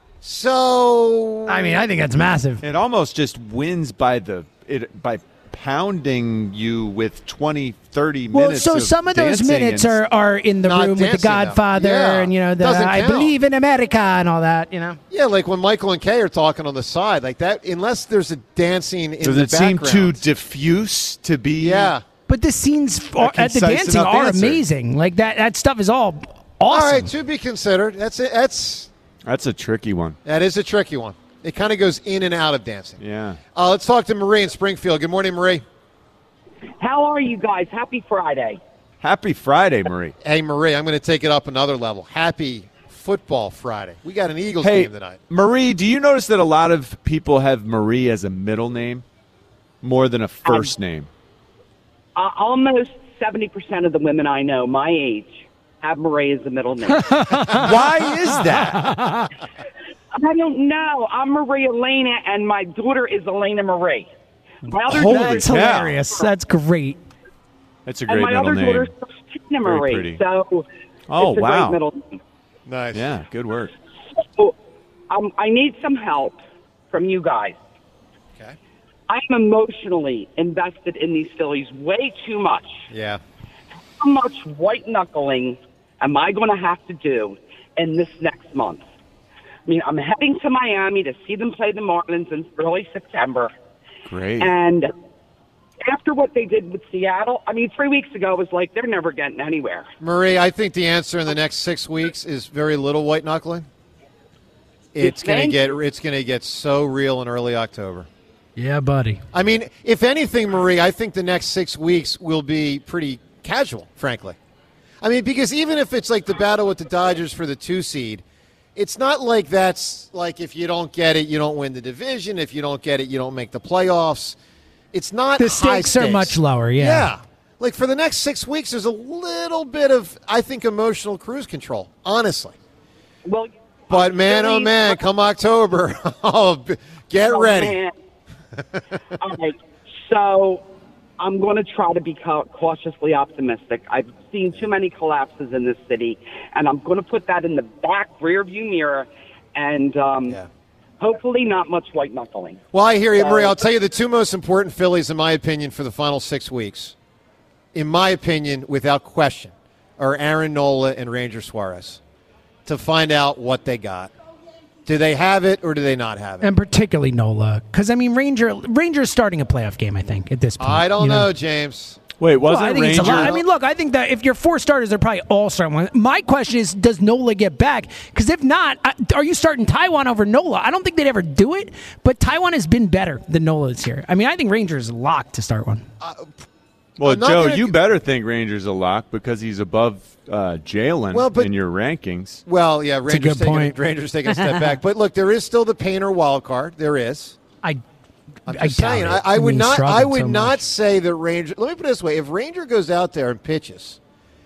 So I mean, I think that's massive. It almost just wins by the it by pounding you with twenty, thirty Well, minutes. so of some of those dancing minutes and- are, are in the Not room with the dancing, though. Godfather Yeah. and, you know, the Doesn't I count. believe in America and all that, you know. Yeah, like when Michael and Kay are talking on the side, like that. Unless there's a dancing in Does the it seem background. too diffuse to be? Yeah. But the scenes are, at the concise dancing enough are answer. amazing. Like, that, that stuff is all All awesome. right, to be considered. That's it. That's That's a tricky one. that is a tricky one. It kind of goes in and out of dancing. Yeah. Uh, let's talk to Marie in Springfield. Good morning, Marie. How are you guys? Happy Friday. Happy Friday, Marie. Hey, Marie, I'm going to take it up another level. Happy Football Friday. We got an Eagles Hey, game tonight. Marie, do you notice that a lot of people have Marie as a middle name more than a first name? Uh, almost seventy percent of the women I know my age have Marie as the middle name. Why is that? I don't know. I'm Marie Elena, and my daughter is Elena Marie. My other Holy daughter- That's hilarious. That's great. That's a and great my middle other name. daughter's Christina Very Marie. pretty. So Oh, it's a wow. great middle name. Nice. Yeah, good work. So, um, I need some help from you guys. Okay. I'm emotionally invested in these Phillies way too much. Yeah. How much white knuckling am I going to have to do in this next month? I mean, I'm heading to Miami to see them play the Marlins in early September. Great. And after what they did with Seattle, I mean, three weeks ago, it was like they're never getting anywhere. Marie, I think the answer in the next six weeks is very little white knuckling. It's going to think? get it's going to get so real in early October. Yeah, buddy. I mean, if anything, Marie, I think the next six weeks will be pretty casual, frankly. I mean, because even if it's like the battle with the Dodgers for the two seed, it's not like that's like if you don't get it, you don't win the division. If you don't get it, you don't make the playoffs. It's not The high stakes are much lower, yeah. Yeah. Like for the next six weeks, there's a little bit of, I think, emotional cruise control, honestly. Well, But man, oh Phillies- man, come October, oh, b- get Oh, ready. man. All right. So I'm going to try to be ca- cautiously optimistic. I've seen too many collapses in this city, and I'm going to put that in the back rear view mirror, and um, hopefully not much white knuckling. Well, I hear you, So- Marie. I'll tell you the two most important Phillies, in my opinion, for the final six weeks, in my opinion, without question, are Aaron Nola and Ranger Suarez to find out what they got. Do they have it or do they not have it? And particularly Nola. Because, I mean, Ranger Ranger's starting a playoff game, I think, at this point. I don't you know, James. Wait, Well, wasn't I think it's a Ranger? lot. I mean, look, I think that if you're four starters, they're probably all starting one. My question is, does Nola get back? Because if not, I, are you starting Taiwan over Nola? I don't think they'd ever do it, but Taiwan has been better than Nola this year. I mean, I think Ranger is locked to start one. well, I'm not Joe, gonna- you better think Rangers a lock because he's above uh, Jalen Well, but- in your rankings. Well, yeah, a Rangers good taking, point. Rangers taking a step back. But look, there is still the Painter wild card. There is. I, I'm I just doubt saying. it. I, I would mean, not. struggled I would so not much. say that Ranger. Let me put it this way: if Ranger goes out there and pitches,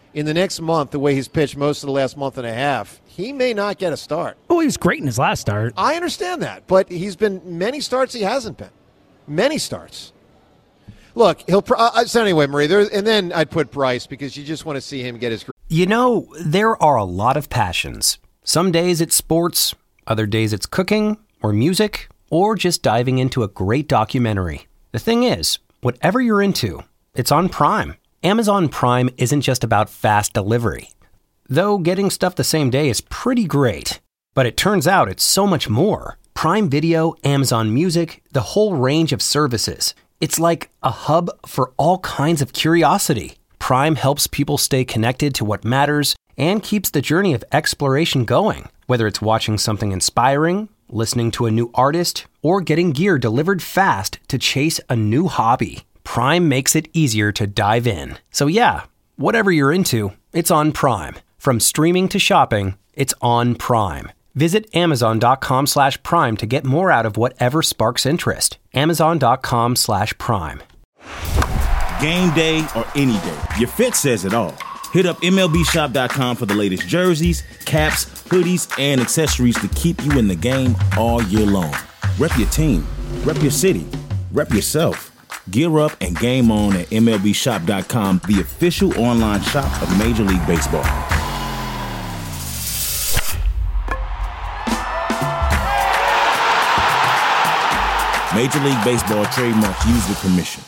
in the next month, the way he's pitched most of the last month and a half, he may not get a start. Oh, he was great in his last start. I understand that, but he's been many starts he hasn't been. Many starts. Look, he'll. Uh, so anyway, Marie, there, and then I'd put Bryce because you just want to see him get his. You know, there are a lot of passions. Some days it's sports, other days it's cooking or music, or just diving into a great documentary. The thing is, whatever you're into, it's on Prime. Amazon Prime isn't just about fast delivery. Though getting stuff the same day is pretty great. But it turns out it's so much more. Prime Video, Amazon Music, the whole range of services. It's like a hub for all kinds of curiosity. Prime helps people stay connected to what matters and keeps the journey of exploration going. Whether it's watching something inspiring, listening to a new artist, or getting gear delivered fast to chase a new hobby, Prime makes it easier to dive in. So yeah, whatever you're into, it's on Prime. From streaming to shopping, it's on Prime. Visit amazon.com slash prime to get more out of whatever sparks interest. Amazon.com slash prime. Game day or any day, your fit says it all. Hit up M L B shop dot com for the latest jerseys, caps, hoodies, and accessories to keep you in the game all year long. Rep your team, rep your city, rep yourself. Gear up and game on at M L B shop dot com, the official online shop of Major League Baseball. Major League Baseball trademark used with permission.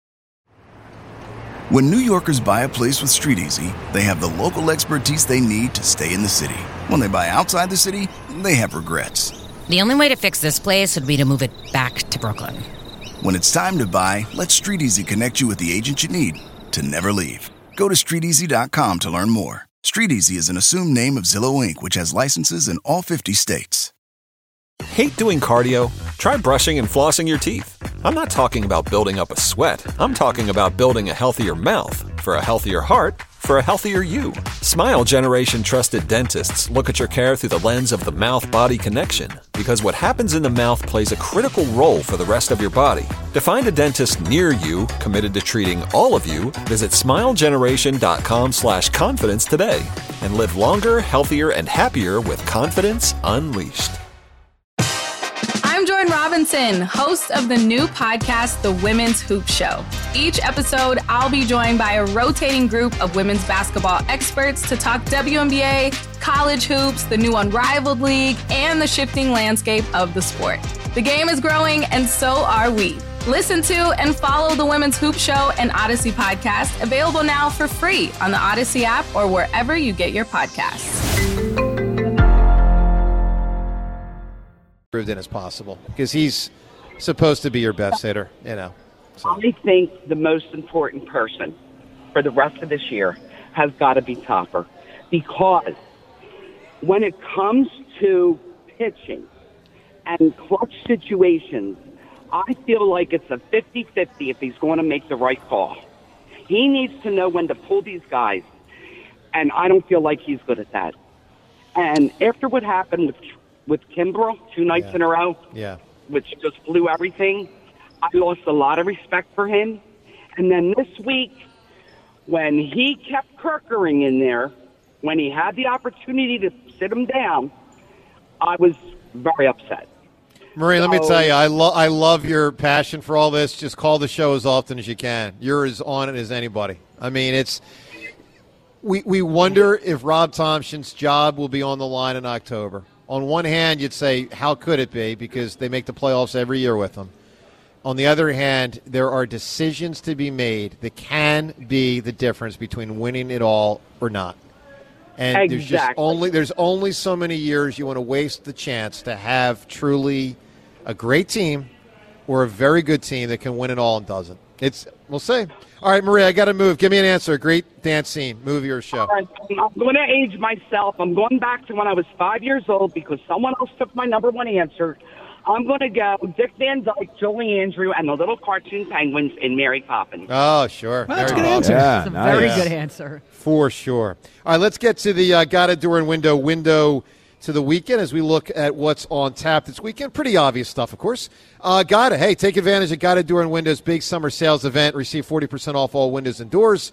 When New Yorkers buy a place with StreetEasy, they have the local expertise they need to stay in the city. When they buy outside the city, they have regrets. The only way to fix this place would be to move it back to Brooklyn. When it's time to buy, let StreetEasy connect you with the agent you need to never leave. Go to street easy dot com to learn more. StreetEasy is an assumed name of Zillow Incorporated, which has licenses in all fifty states. Hate doing cardio? Try brushing and flossing your teeth. I'm not talking about building up a sweat. I'm talking about building a healthier mouth. For a healthier heart, for a healthier you. Smile Generation trusted dentists look at your care through the lens of the mouth-body connection, because what happens in the mouth plays a critical role for the rest of your body. To find a dentist near you committed to treating all of you, visit smile generation dot com slash confidence today and live longer, healthier, and happier with confidence unleashed. I'm Jordan Robinson, host of the new podcast, The Women's Hoop Show. Each episode, I'll be joined by a rotating group of women's basketball experts to talk W N B A, college hoops, the new Unrivaled League, and the shifting landscape of the sport. The game is growing, and so are we. Listen to and follow The Women's Hoop Show and Odyssey podcast, available now for free on the Odyssey app or wherever you get your podcasts. Improved in as possible because he's supposed to be your best hitter, you know. So. I think the most important person for the rest of this year has got to be Topper, because when it comes to pitching and clutch situations, I feel like it's a fifty-fifty if he's going to make the right call. He needs to know when to pull these guys, and I don't feel like he's good at that. And after what happened with with Kimbrel two nights yeah. in a row, yeah, which just blew everything, I lost a lot of respect for him. And then this week, when he kept Kirkering in there, when he had the opportunity to sit him down, I was very upset. Marie, so, let me tell you, I, lo- I love your passion for all this. Just call the show as often as you can. You're as on it as anybody. I mean, it's we we wonder if Rob Thompson's job will be on the line in October. On one hand, you'd say, how could it be? Because they make the playoffs every year with them. On the other hand, there are decisions to be made that can be the difference between winning it all or not. And exactly. there's just only there's only so many years you want to waste the chance to have truly a great team or a very good team that can win it all and doesn't. It's we'll see. All right, Maria, I got to move. Give me an answer. Great dance scene, movie or show. All right, I'm going to age myself. I'm going back to when I was five years old because someone else took my number one answer. I'm going to go Dick Van Dyke, Julie Andrew, and the little cartoon penguins in Mary Poppins. Oh, sure. Well, that's a Mary good answer. Poppins. That's a very nice. good answer. For sure. All right, let's get to the uh, Got It During Window window to the weekend as we look at what's on tap this weekend. Pretty obvious stuff, of course. Uh, got it. Hey, take advantage of Got It During Windows' big summer sales event. Receive forty percent off all windows and doors.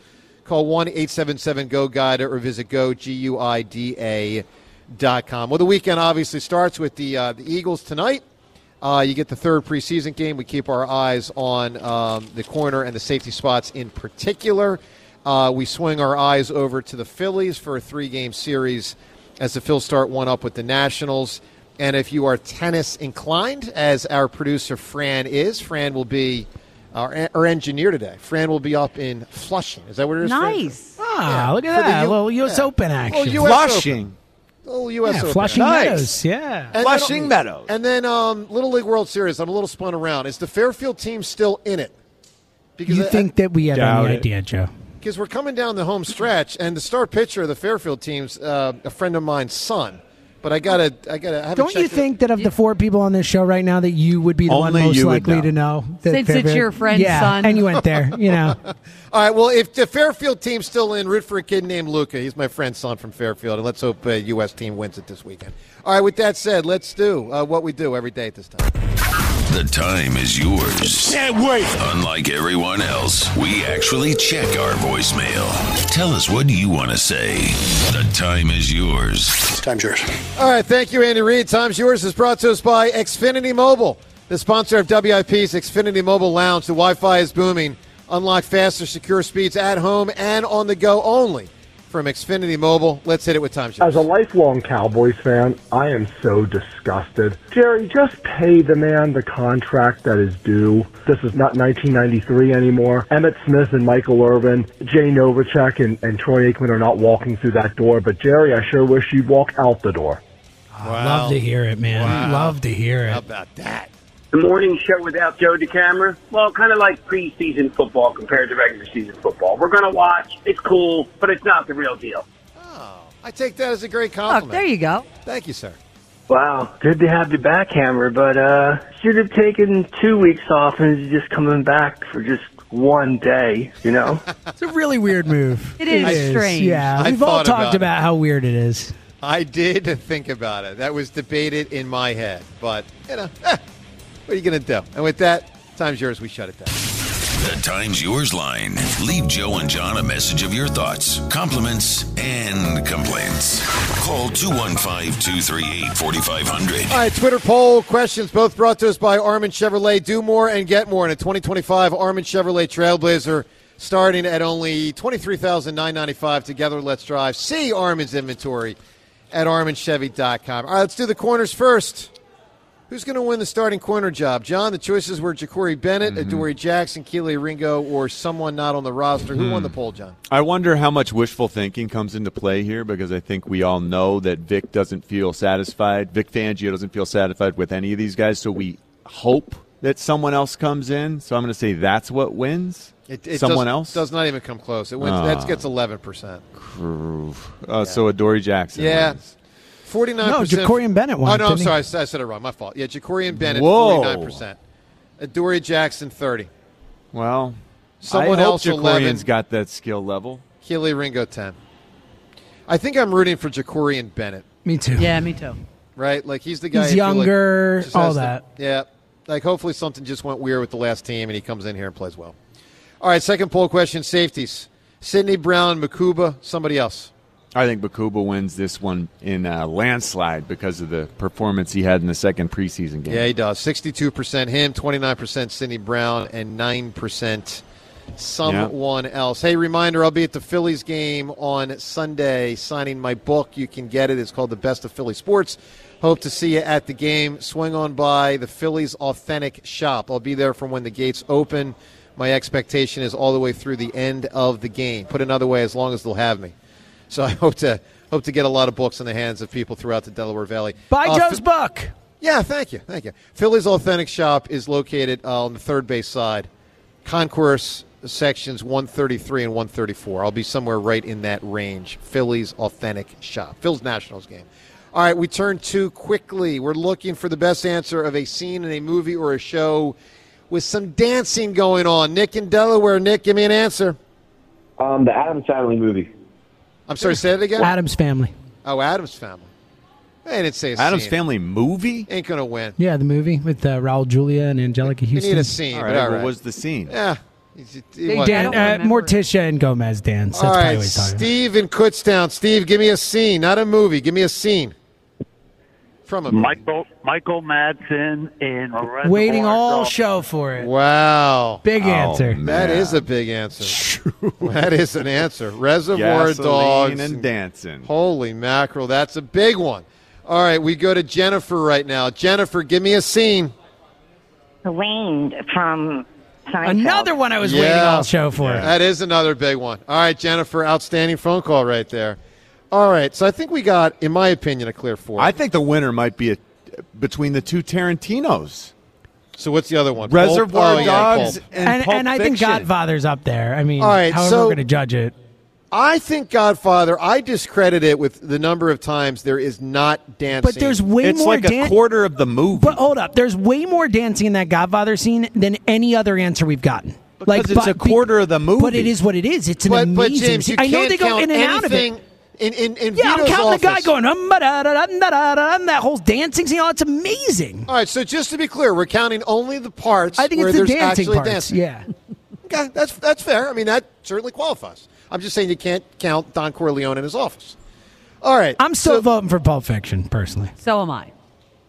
Call one eight seven seven G O Guida or visit go, G U I D A dot com. Well, the weekend obviously starts with the uh, the Eagles tonight. Uh, you get the third preseason game. We keep our eyes on um, the corner and the safety spots in particular. Uh, we swing our eyes over to the Phillies for a three-game series as the Phils start one up with the Nationals. And if you are tennis inclined, as our producer Fran is, Fran will be our, our engineer today. Fran will be up in Flushing. Is that what it is? Nice. Fran? Ah, Yeah. look at For the that. U- A little U S yeah. Open action. Little U S Flushing. Open. Little U S Yeah, Open. Flushing Nice. Meadows. Yeah. And Flushing then, Meadows. And then um, Little League World Series. I'm a little spun around. Is the Fairfield team still in it? Because You I- think that we have Doubt any it. idea, Joe? Because we're coming down the home stretch, and the star pitcher of the Fairfield team's uh, a friend of mine's son. But I gotta, I gotta. I haven't Don't you checked it. think that of the four people on this show right now that you would be the Only one most you would likely know. to know? that Since it's Fairfield- your friend's yeah, son. and you went there, you know. All right. Well, if the Fairfield team's still in, root for a kid named Luca. He's my friend's son from Fairfield, and let's hope a U S team wins it this weekend. All right. With that said, let's do uh, what we do every day at this time. The time is yours. Can't wait. Unlike everyone else, we actually check our voicemail. Tell us, what do you want to say? The time is yours. Time's yours. All right. Thank you, Andy Reid. Time's yours is brought to us by Xfinity Mobile, the sponsor of W I P's Xfinity Mobile Lounge. The Wi-Fi is booming. Unlock faster, secure speeds at home and on the go only from Xfinity Mobile. Let's hit it with Time's yours. As a lifelong Cowboys fan, I am so disgusted. Jerry, just pay the man the contract that is due. This is not nineteen ninety-three anymore. Emmitt Smith and Michael Irvin, Jay Novacek and, and Troy Aikman are not walking through that door. But, Jerry, I sure wish you'd walk out the door. Love to hear it, man. Wow. Love to hear How it. about that? The morning show without Joe DeCamera? Well, kind of like preseason football compared to regular season football. We're going to watch. It's cool, but it's not the real deal. Oh, I take that as a great Look, compliment. there you go. Thank you, sir. Wow, good to have you back, Hammer, but uh, should have taken two weeks off and just coming back for just one day, you know? It's a really weird move. It is strange. Yeah, I we've all thought talked about about, it. how weird it is. I did think about it. That was debated in my head. But, you know, eh, what are you going to do? And with that, time's yours. We shut it down. The time's yours line. Leave Joe and John a message of your thoughts, compliments, and complaints. Call two one five, two three eight, four five zero zero. All right, Twitter poll questions both brought to us by Armin Chevrolet. Do more and get more in a twenty twenty-five Armin Chevrolet Trailblazer starting at only twenty-three thousand nine hundred ninety-five dollars. Together, let's drive. See Armin's inventory at armin chevy dot com. All right, let's do the corners first. Who's going to win the starting corner job? John, the choices were Ja'Cory Bennett, Mm-hmm. Adoree Jackson, Keely Ringo, or someone not on the roster. Who Hmm. won the poll, John? I wonder how much wishful thinking comes into play here, because I think we all know that Vic doesn't feel satisfied. Vic Fangio doesn't feel satisfied with any of these guys, so we hope that someone else comes in. So I'm going to say that's what wins. It, it someone does, else? does not even come close. It wins. Ah. That gets eleven percent. Uh, So Adoree Jackson Yeah. wins. forty-nine No, percent. Ja'Cory Bennett won, Oh, no, I'm didn't he? sorry. I said- I said it wrong. My fault. Yeah, Ja'Cory Bennett, Whoa. forty-nine percent. Adoree Jackson, thirty. Well, Someone I hope else, eleven. Ja'Cory's got that skill level. Keely Ringo, ten. I think I'm rooting for Ja'Cory Bennett, Me too. Yeah, me too. right? Like, he's the guy. He's I feel like younger, just all has the- that. yeah. Like, hopefully something just went weird with the last team, and he comes in here and plays well. All right, second poll question, safeties. Sidney Brown, Makuba, somebody else. I think Bakuba wins this one in a landslide because of the performance he had in the second preseason game. Yeah, he does. sixty-two percent him, twenty-nine percent Sidney Brown, and nine percent someone else. Hey, reminder, I'll be at the Phillies game on Sunday signing my book. You can get it. It's called The Best of Philly Sports. Hope to see you at the game. Swing on by the Phillies Authentic Shop. I'll be there from when the gates open. My expectation is all the way through the end of the game. Put another way, as long as they'll have me. So I hope to hope to get a lot of books in the hands of people throughout the Delaware Valley. Buy Uh, Joe's Ph- book. Yeah, thank you, thank you. Philly's Authentic Shop is located uh, on the third base side, concourse sections one thirty-three and one thirty-four. I'll be somewhere right in that range. Philly's Authentic Shop. Phil's Nationals game. All right, we turn to quickly. We're looking for the best answer of a scene in a movie or a show with some dancing going on. Nick in Delaware. Nick, give me an answer. Um, the Addams Family movie. I'm sorry, say it again? Adam's Family. Oh, Adam's Family. I didn't say a Adam's scene. Family movie? Ain't going to win. Yeah, the movie with uh, Raul Julia and Angelica You Houston. need a scene, All but right, all what right. was the scene? Yeah, They dan- uh, Morticia and Gomez dance. That's All probably right, what he's talking about. Steve in Kutztown. Steve, give me a scene, not a movie. Give me a scene from a movie. Michael Michael Madsen in Reservoir Waiting all Dogs. show for it. Wow. Big answer. That is a big answer. That is an answer. Reservoir Gasoline Dogs. and dancing. Holy mackerel, that's a big one. All right, we go to Jennifer right now. Jennifer, give me a scene. Wayne from Seinfeld. Another one I was waiting all show for. That is another big one. All right, Jennifer, outstanding phone call right there. All right, so I think we got, in my opinion, a clear four. I think the winner might be a, between the two Tarantinos. So what's the other one? Reservoir Pulp? Oh, yeah, Dogs Pulp. and, And, Pulp and I think Fiction. Godfather's up there. I mean, All right, however so- we're going to judge it. I think Godfather, I discredit it with the number of times there is not dancing. But there's way It's more like dan- a quarter of the movie. But hold up, there's way more dancing in that Godfather scene than any other answer we've gotten. Because it's a quarter of the movie. But it is what it is. It's an But, but amazing James, you scene. I know can't they go count in and out of anything it. In, in, in Yeah, I'm Vito's counting the guy office. going, um, da, da, da, da, da, da, that whole dancing scene. Oh, it's amazing. All right, so just to be clear, we're counting only the parts I think where it's the there's dancing actually parts. dancing. Yeah. Okay, that's that's fair. I mean, that certainly qualifies. I'm just saying you can't count Don Corleone in his office. All right. I'm still voting for Pulp Fiction, personally. So am I.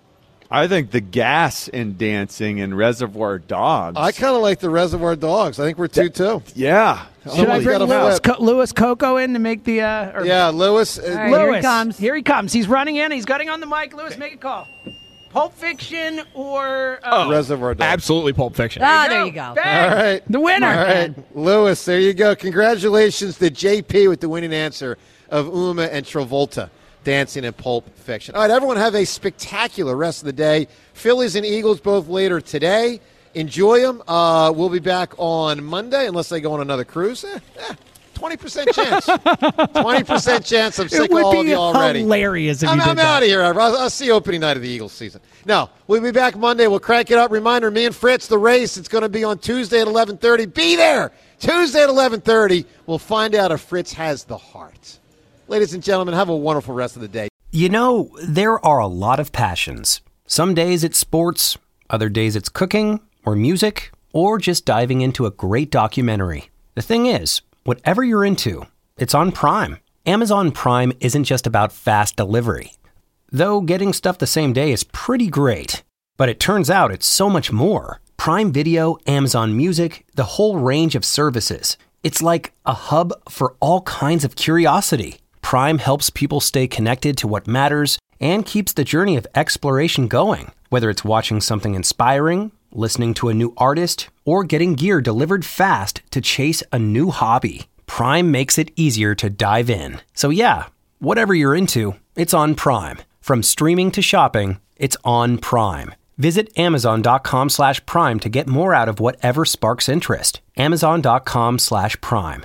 I think the gas in dancing and Reservoir Dogs. I kind of like the Reservoir Dogs. I think we're two two. Yeah. Should I Holy bring gotta Louis, flip. Co- Louis Coco in to make the... Uh, or- Yeah, Lewis. Uh, All right, Louis. here he comes. Here he comes. He's running in. He's getting on the mic. Louis, make a call. Pulp Fiction or... Uh, Reservoir Dogs. Absolutely Pulp Fiction. Ah, there you go. Bang. All right. The winner. All right. Lewis, there you go. Congratulations to J P with the winning answer of Uma and Travolta dancing in Pulp Fiction. All right, everyone have a spectacular rest of the day. Phillies and Eagles both later today. Enjoy them. Uh, we'll be back on Monday unless they go on another cruise. Eh, eh, twenty percent chance. twenty percent chance. I'm sick It would of all be of you already. hilarious if I'm, you did I'm that. out of here. I'll, I'll see you opening night of the Eagles season. No, we'll be back Monday. We'll crank it up. Reminder, me and Fritz, the race, it's going to be on Tuesday at eleven thirty. Be there. Tuesday at eleven thirty. We'll find out if Fritz has the heart. Ladies and gentlemen, have a wonderful rest of the day. You know, there are a lot of passions. Some days it's sports, other days it's cooking or music, or just diving into a great documentary. The thing is, whatever you're into, it's on Prime. Amazon Prime isn't just about fast delivery. Though getting stuff the same day is pretty great. But it turns out it's so much more. Prime Video, Amazon Music, the whole range of services. It's like a hub for all kinds of curiosity. Prime helps people stay connected to what matters and keeps the journey of exploration going. Whether it's watching something inspiring, listening to a new artist, or getting gear delivered fast to chase a new hobby, Prime makes it easier to dive in. So yeah, whatever you're into, it's on Prime. From streaming to shopping, it's on Prime. Visit amazon.com slash prime to get more out of whatever sparks interest. Amazon.com slash prime.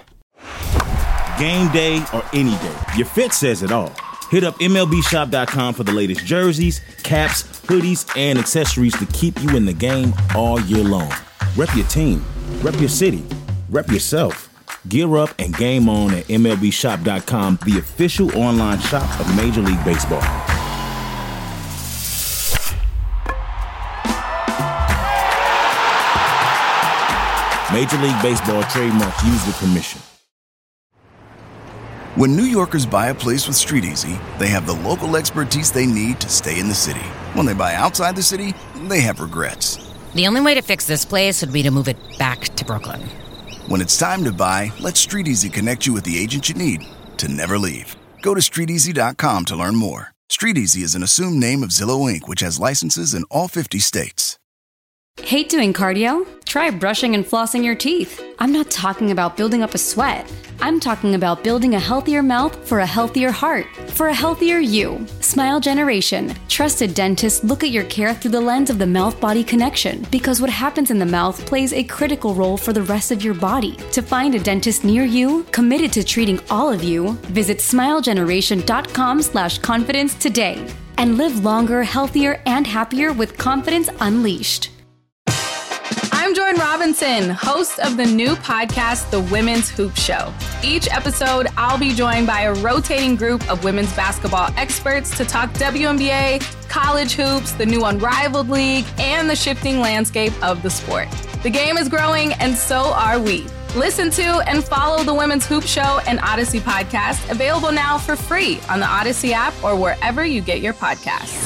Game day or any day, your fit says it all. Hit up M L B shop dot com for the latest jerseys, caps, hoodies, and accessories to keep you in the game all year long. Rep your team, rep your city, rep yourself. Gear up and game on at M L B shop dot com, the official online shop of Major League Baseball. Major League Baseball trademarks used with permission. When New Yorkers buy a place with Street Easy, they have the local expertise they need to stay in the city. When they buy outside the city, they have regrets. The only way to fix this place would be to move it back to Brooklyn. When it's time to buy, let Street Easy connect you with the agent you need to never leave. Go to street easy dot com to learn more. Street Easy is an assumed name of Zillow Incorporated, which has licenses in all fifty states. Hate doing cardio? Try brushing and flossing your teeth. I'm not talking about building up a sweat. I'm talking about building a healthier mouth for a healthier heart, for a healthier you. Smile Generation. Trusted dentists look at your care through the lens of the mouth-body connection, because what happens in the mouth plays a critical role for the rest of your body. To find a dentist near you, committed to treating all of you, visit smile generation dot com slash confidence today. And live longer, healthier, and happier with confidence unleashed. I'm Jordan Robinson, host of the new podcast, The Women's Hoop Show. Each episode, I'll be joined by a rotating group of women's basketball experts to talk W N B A, college hoops, the new Unrivaled League, and the shifting landscape of the sport. The game is growing, and so are we. Listen to and follow the Women's Hoop Show and Odyssey podcast, available now for free on the Odyssey app or wherever you get your podcasts.